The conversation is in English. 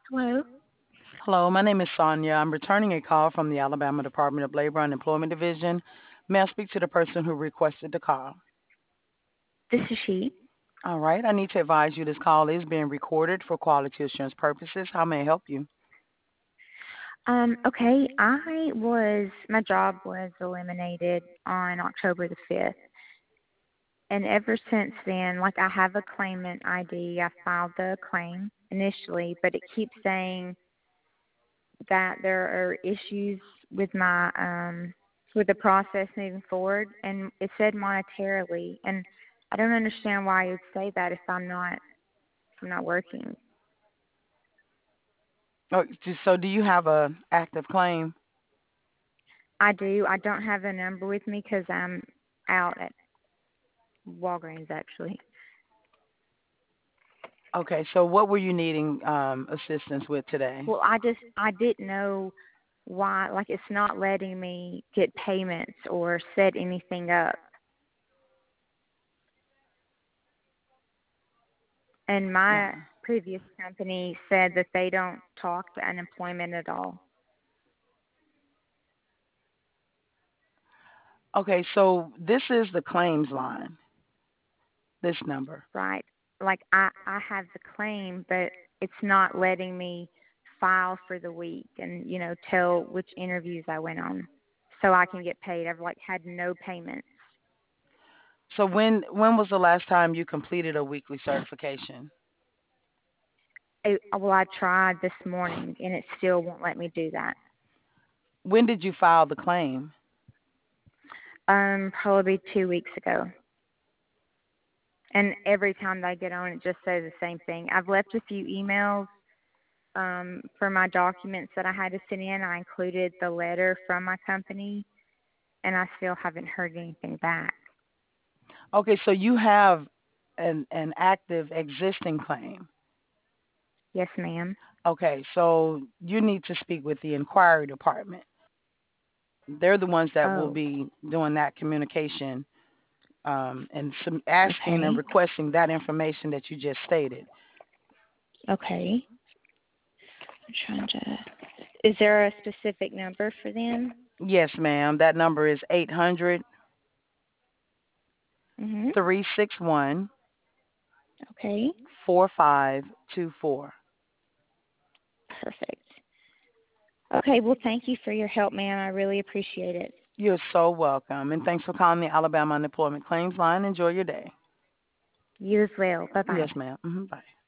Hello. Hello, my name is Sonia. I'm returning a call from the Alabama Department of Labor and Employment Division. May I speak to the person who requested the call? This is she. All right, I need to advise you this call is being recorded for quality assurance purposes. How may I help you? Okay, my job was eliminated on October the 5th. And ever since then, like I have a claimant ID. I filed the claim initially, but it keeps saying that there are issues with with the process moving forward, and it said monetarily, and I don't understand why you'd say that if I'm not working. Oh, so do you have a active claim? I do. I don't have the number with me because I'm out at Walgreens actually. Okay, so what were you needing assistance with today? Well, I didn't know why, like it's not letting me get payments or set anything up. And Yeah. my previous company said that they don't talk to unemployment at all, Okay, so this is the claims line, this number. right? Like I have the claim, but it's not letting me file for the week and tell which interviews I went on so I can get paid. I've like had no payments. So when was the last time you completed a weekly certification? Well, I tried this morning and it still won't let me do that. When did you file the claim? Probably 2 weeks ago. And every time they get on, it just says the same thing. I've left a few emails for my documents that I had to send in. I included the letter from my company, and I still haven't heard anything back. Okay, so you have an active existing claim. Yes, ma'am. Okay, so you need to speak with the inquiry department. They're the ones that will Oh, be doing that communication and some asking and okay. requesting that information that you just stated. Okay. I'm trying to. Is there a specific number for them? Yes, ma'am. That number is 800 Mhm. 361 Okay. 4524. Perfect. Okay. Well, thank you for your help, ma'am. I really appreciate it. You're so welcome. And thanks for calling the Alabama Unemployment Claims Line. Enjoy your day. You as well. Bye Yes, bye. ma'am. Bye.